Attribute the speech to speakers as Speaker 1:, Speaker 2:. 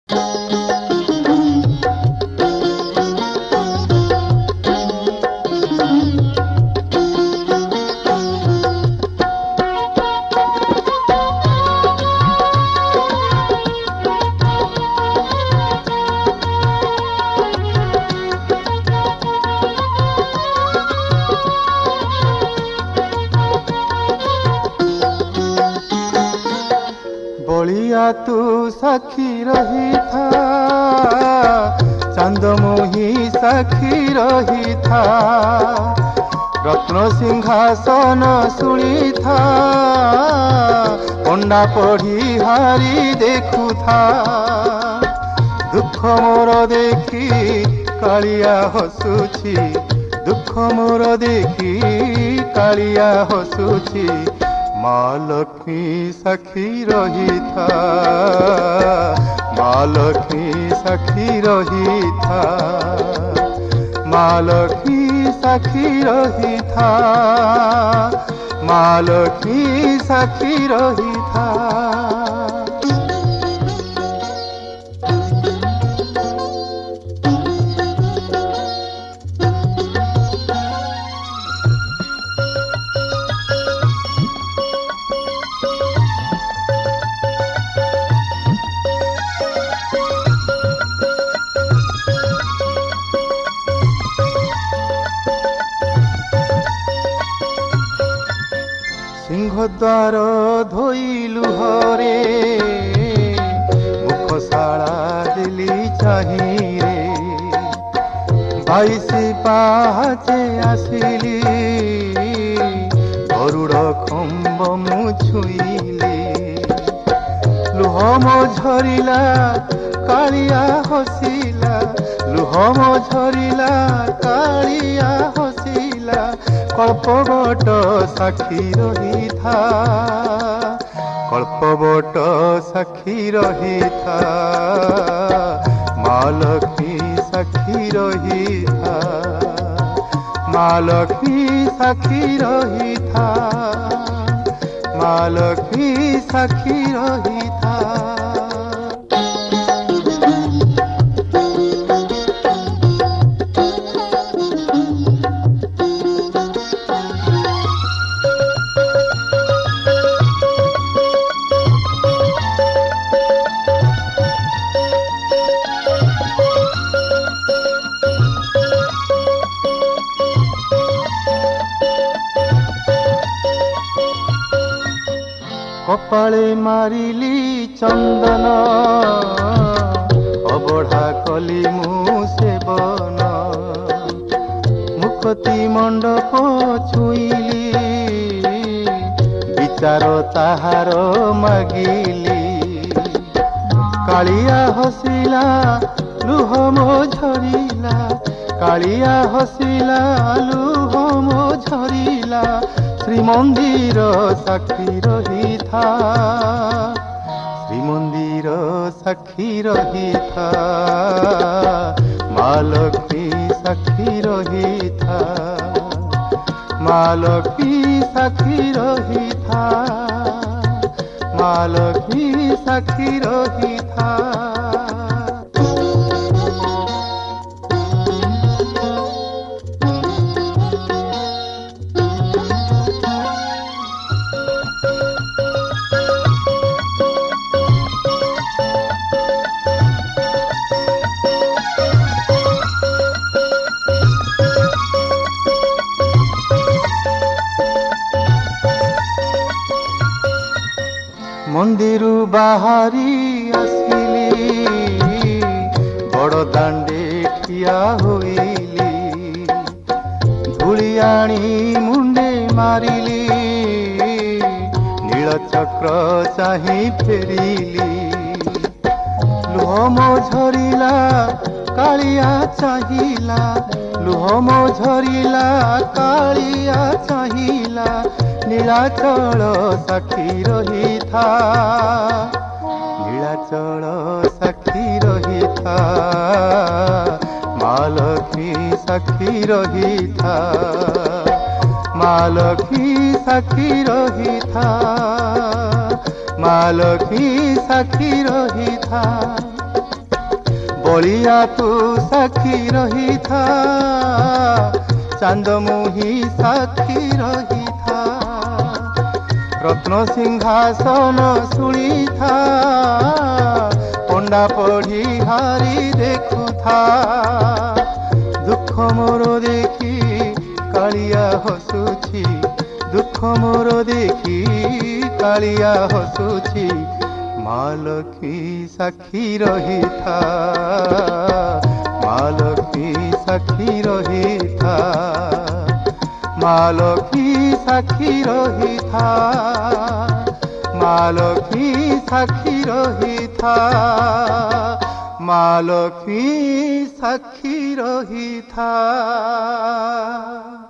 Speaker 1: बलिया तू साखी रही था, चांद मोही साखी रही था, रत्न सिंहासन सुनी था, पंडा पढ़ी हारी देखु था, दुख मोर देखी कालिया हसुची, दुख मोर देखी कालिया हसुची, माँ लक्ष्मी साखी रही था, माँ लक्ष्मी साखी रही था, माँ लक्ष्मी साखी रही था, माँ लक्ष्मी साखी रही था। सिंहद्वार धोइलु हरे, मुखशाला दिली चाही रे, 22 पाहाचे आसिली, गरुड़ खम्ब मु छुईली, लुह मो झरिला कालिया हसिला, लुह मो झरिला कालिया हसिला, कल्पवट साखी रही था, कल्पवट साखी रही था, माँ लक्ष्मी साखी रही था, माँ लक्ष्मी साखी रही था, माँ लक्ष्मी साखी रही था। कपाळे मारिली चंदन, अबढ़ा कली मु सेवन, मुक्ति मंडप छुईली, विचार ताहार मागिली, कालिया हसिला लुह मो झरिला, कालिया हसिला लुह मो झरिला, श्रीमंदिर साक्षी रही था, श्रीमंदिर साक्षी रही था, माँ लक्ष्मी साक्षी रही था, माँ लक्ष्मी साक्षी रही था, माँ लक्ष्मी साक्षी रही था। मंदिरु बाहरी आसिली, बड़ दांडे ठिया होइली, धूली आनी मुंडे मारिली, नीलचक्र चाही फेरिली, लुह मो झरिला कालिया चाहिला, लुह मो झरिला कालिया चाहिला, नीलाचल साक्षी रही था, नीलाचल साक्षी रही था, माँ लक्ष्मी साक्षी रही था, माँ लक्ष्मी साक्षी रही था, माँ लक्ष्मी साक्षी रही था। ओलिया तू साक्षी रही था, चांद मुही साक्षी रही था, रत्न सिंहासन शुणी था, पंडा पढ़ी हारी देखु था, दुख मोर देखी कालिया हसुची, दुख मोर देखी कालिया हसुची, माँ लक्ष्मी साक्षी रही था, माँ लक्ष्मी साक्षी रही था, माँ लक्ष्मी साक्षी रही था, माँ लक्ष्मी साक्षी रही था, माँ लक्ष्मी साक्षी रही था।